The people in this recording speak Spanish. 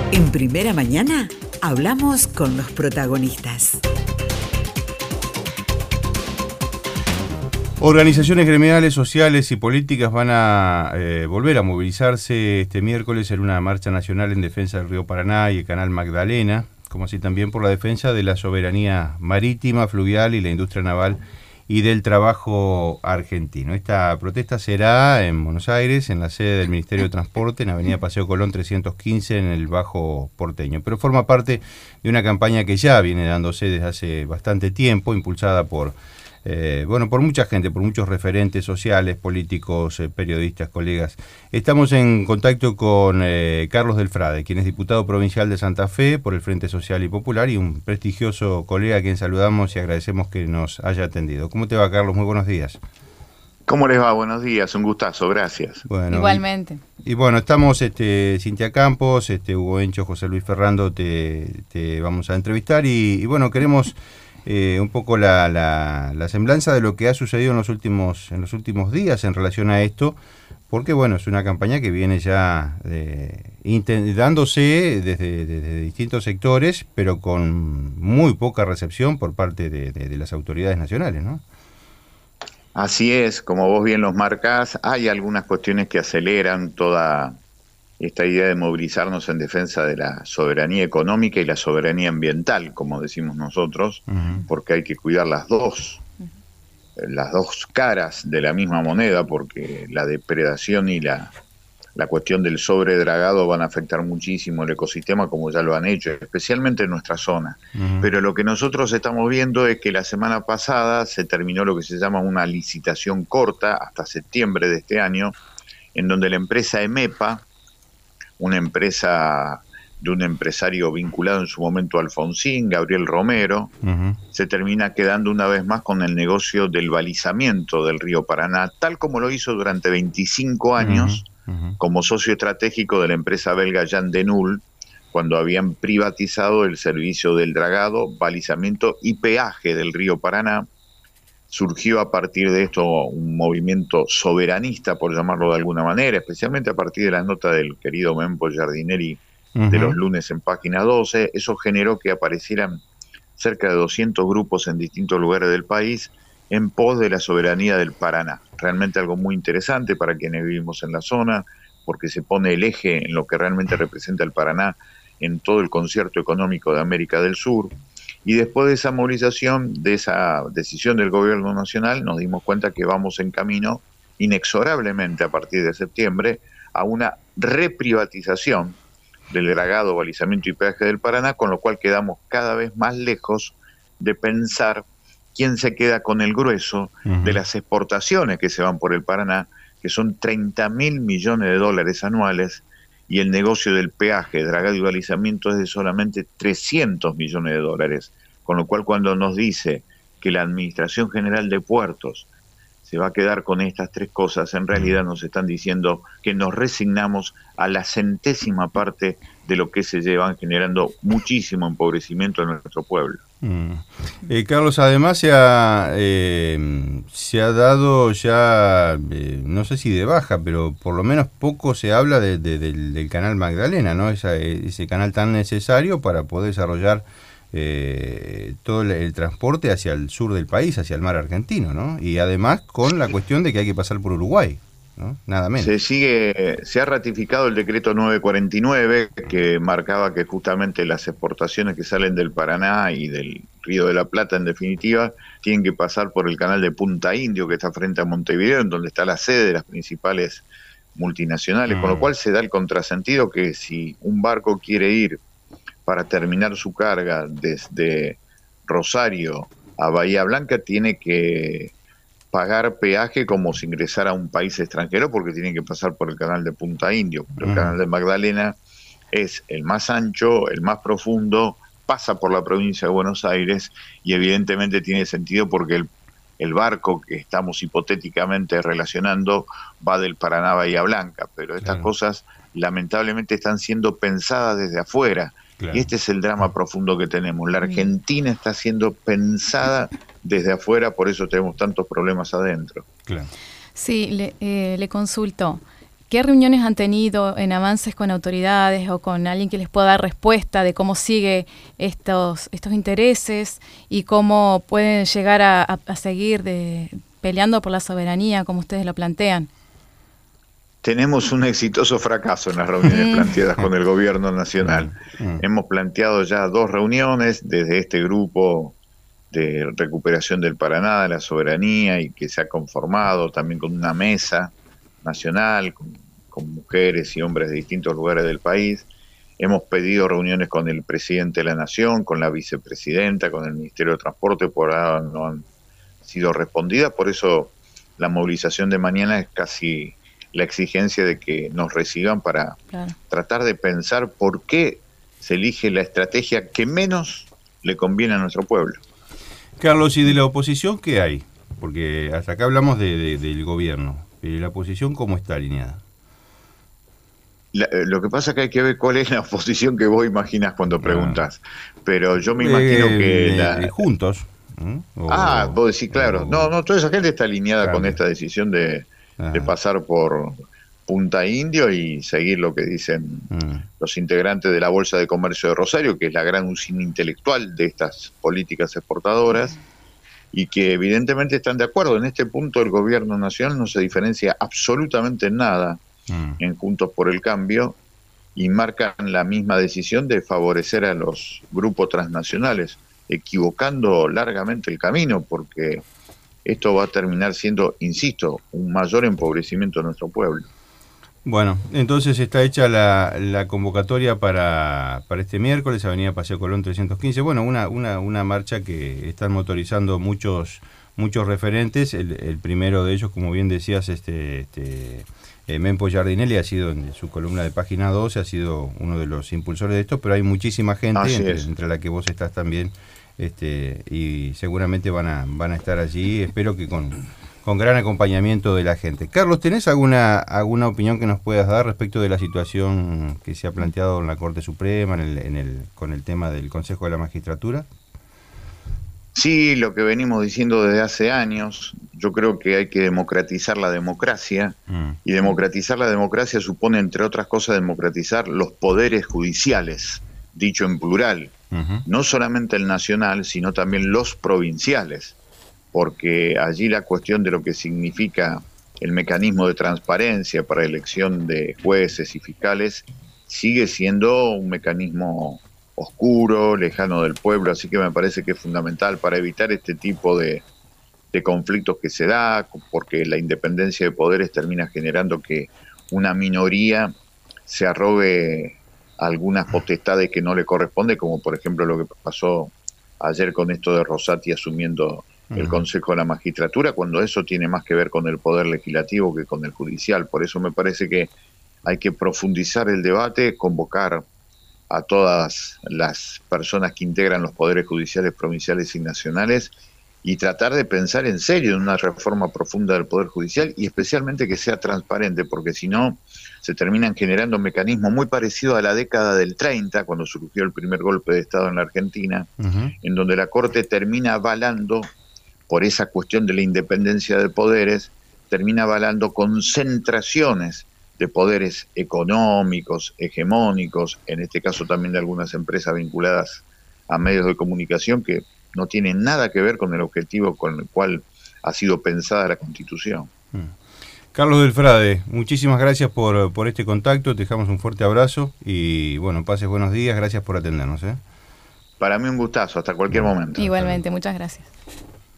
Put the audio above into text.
En Primera Mañana hablamos con los protagonistas. Organizaciones gremiales, sociales y políticas van a volver a movilizarse este miércoles en una marcha nacional en defensa del río Paraná y el canal Magdalena, como así también por la defensa de la soberanía marítima, fluvial y la industria naval y del trabajo argentino. Esta protesta será en Buenos Aires, en la sede del Ministerio de Transporte, en Avenida Paseo Colón 315, en el Bajo Porteño. Pero forma parte de una campaña que ya viene dándose desde hace bastante tiempo, impulsada por mucha gente, por muchos referentes sociales, políticos, periodistas, colegas. Estamos en contacto con Carlos Delfrade, quien es diputado provincial de Santa Fe por el Frente Social y Popular y un prestigioso colega a quien saludamos y agradecemos que nos haya atendido. ¿Cómo te va, Carlos? Muy buenos días. ¿Cómo les va? Buenos días, un gustazo, gracias. Bueno, igualmente. Y bueno, estamos Cintia Campos, Hugo Encho, José Luis Ferrando, te vamos a entrevistar y bueno, queremos un poco la semblanza de lo que ha sucedido en los últimos días en relación a esto, porque bueno, es una campaña que viene ya dándose desde distintos sectores, pero con muy poca recepción por parte de las autoridades nacionales, ¿no? Así es, como vos bien los marcás, hay algunas cuestiones que aceleran toda esta idea de movilizarnos en defensa de la soberanía económica y la soberanía ambiental, como decimos nosotros, porque hay que cuidar las dos caras de la misma moneda, porque la depredación y la cuestión del sobredragado van a afectar muchísimo el ecosistema, como ya lo han hecho, especialmente en nuestra zona. Pero lo que nosotros estamos viendo es que la semana pasada se terminó lo que se llama una licitación corta, hasta septiembre de este año, en donde la empresa EMEPA, una empresa de un empresario vinculado en su momento a Alfonsín, Gabriel Romero, se termina quedando una vez más con el negocio del balizamiento del río Paraná, tal como lo hizo durante 25 años como socio estratégico de la empresa belga Jan de Null, cuando habían privatizado el servicio del dragado, balizamiento y peaje del río Paraná. Surgió a partir de esto un movimiento soberanista, por llamarlo de alguna manera, especialmente a partir de la nota del querido Mempo Giardinelli de los lunes en Página 12. Eso generó que aparecieran cerca de 200 grupos en distintos lugares del país en pos de la soberanía del Paraná. Realmente algo muy interesante para quienes vivimos en la zona, porque se pone el eje en lo que realmente representa el Paraná en todo el concierto económico de América del Sur. Y después de esa movilización, de esa decisión del gobierno nacional, nos dimos cuenta que vamos en camino, inexorablemente a partir de septiembre, a una reprivatización del dragado, balizamiento y peaje del Paraná, con lo cual quedamos cada vez más lejos de pensar quién se queda con el grueso de las exportaciones que se van por el Paraná, que son 30.000 millones de dólares anuales, y el negocio del peaje, dragado y balizamiento es de solamente 300 millones de dólares. Con lo cual, cuando nos dice que la Administración General de Puertos se va a quedar con estas tres cosas, en realidad nos están diciendo que nos resignamos a la centésima parte de lo que se llevan, generando muchísimo empobrecimiento en nuestro pueblo. Carlos, además se ha dado ya, no sé si de baja, pero por lo menos poco se habla del canal Magdalena, ¿no? Ese canal tan necesario para poder desarrollar todo el transporte hacia el sur del país, hacia el mar argentino, ¿no? Y además con la cuestión de que hay que pasar por Uruguay, ¿no? Nada menos. Se ha ratificado el decreto 949 que marcaba que justamente las exportaciones que salen del Paraná y del Río de la Plata, en definitiva, tienen que pasar por el canal de Punta Indio, que está frente a Montevideo, en donde está la sede de las principales multinacionales, con lo cual se da el contrasentido que si un barco quiere ir para terminar su carga desde Rosario a Bahía Blanca, tiene que pagar peaje como si ingresara a un país extranjero, porque tiene que pasar por el canal de Punta Indio. El canal de Magdalena es el más ancho, el más profundo, pasa por la provincia de Buenos Aires y evidentemente tiene sentido porque el barco que estamos hipotéticamente relacionando va del Paraná a Bahía Blanca, pero estas cosas lamentablemente están siendo pensadas desde afuera. Y este es el drama profundo que tenemos. La Argentina está siendo pensada desde afuera, por eso tenemos tantos problemas adentro. Sí, le consulto. ¿qué reuniones han tenido en avances con autoridades o con alguien que les pueda dar respuesta de cómo sigue estos intereses y cómo pueden llegar a seguir peleando por la soberanía como ustedes lo plantean? Tenemos un exitoso fracaso en las reuniones planteadas con el gobierno nacional. Hemos planteado ya 2 reuniones desde este grupo de recuperación del Paraná, de la soberanía, y que se ha conformado también con una mesa nacional, con mujeres y hombres de distintos lugares del país. Hemos pedido reuniones con el presidente de la Nación, con la vicepresidenta, con el Ministerio de Transporte, por ahora no han sido respondidas, por eso la movilización de mañana es casi la exigencia de que nos reciban para tratar de pensar por qué se elige la estrategia que menos le conviene a nuestro pueblo. Carlos, ¿y de la oposición qué hay? Porque hasta acá hablamos del gobierno, pero ¿la oposición cómo está alineada? Lo que pasa es que hay que ver cuál es la oposición que vos imaginás cuando preguntás. Pero yo me imagino que... Juntos. Vos decís, claro. No, toda esa gente está alineada con esta decisión de pasar por Punta Indio y seguir lo que dicen los integrantes de la Bolsa de Comercio de Rosario, que es la gran usina intelectual de estas políticas exportadoras, y que evidentemente están de acuerdo. En este punto el gobierno nacional no se diferencia absolutamente en nada en Juntos por el Cambio, y marcan la misma decisión de favorecer a los grupos transnacionales, equivocando largamente el camino, porque esto va a terminar siendo, insisto, un mayor empobrecimiento de nuestro pueblo. Bueno, entonces está hecha la convocatoria para este miércoles, Avenida Paseo Colón 315. Bueno, una marcha que están motorizando muchos referentes. El primero de ellos, como bien decías, Mempo Giardinelli ha sido, en su columna de Página 12, ha sido uno de los impulsores de esto, pero hay muchísima gente, entre la que vos estás también, y seguramente van a estar allí. Espero que con gran acompañamiento de la gente. Carlos, ¿tenés alguna opinión que nos puedas dar respecto de la situación que se ha planteado en la Corte Suprema con el tema del Consejo de la Magistratura? Sí, lo que venimos diciendo desde hace años. Yo creo que hay que democratizar la democracia, y democratizar la democracia supone, entre otras cosas, democratizar los poderes judiciales, dicho en plural, no solamente el nacional, sino también los provinciales, porque allí la cuestión de lo que significa el mecanismo de transparencia para elección de jueces y fiscales sigue siendo un mecanismo oscuro, lejano del pueblo, así que me parece que es fundamental para evitar este tipo de conflictos que se da, porque la independencia de poderes termina generando que una minoría se arrogue algunas potestades que no le corresponde, como por ejemplo lo que pasó ayer con esto de Rosati asumiendo el Consejo de la Magistratura, cuando eso tiene más que ver con el poder legislativo que con el judicial. Por eso me parece que hay que profundizar el debate, convocar a todas las personas que integran los poderes judiciales provinciales y nacionales, y tratar de pensar en serio en una reforma profunda del Poder Judicial, y especialmente que sea transparente, porque si no se terminan generando mecanismos muy parecidos a la década del 30, cuando surgió el primer golpe de Estado en la Argentina, en donde la Corte termina avalando, por esa cuestión de la independencia de poderes, termina avalando concentraciones de poderes económicos, hegemónicos, en este caso también de algunas empresas vinculadas a medios de comunicación, que no tienen nada que ver con el objetivo con el cual ha sido pensada la Constitución. Carlos Del Frade, muchísimas gracias por este contacto, te dejamos un fuerte abrazo y bueno, pases buenos días, gracias por atendernos. Para mí un gustazo, hasta cualquier momento. Igualmente, muchas gracias.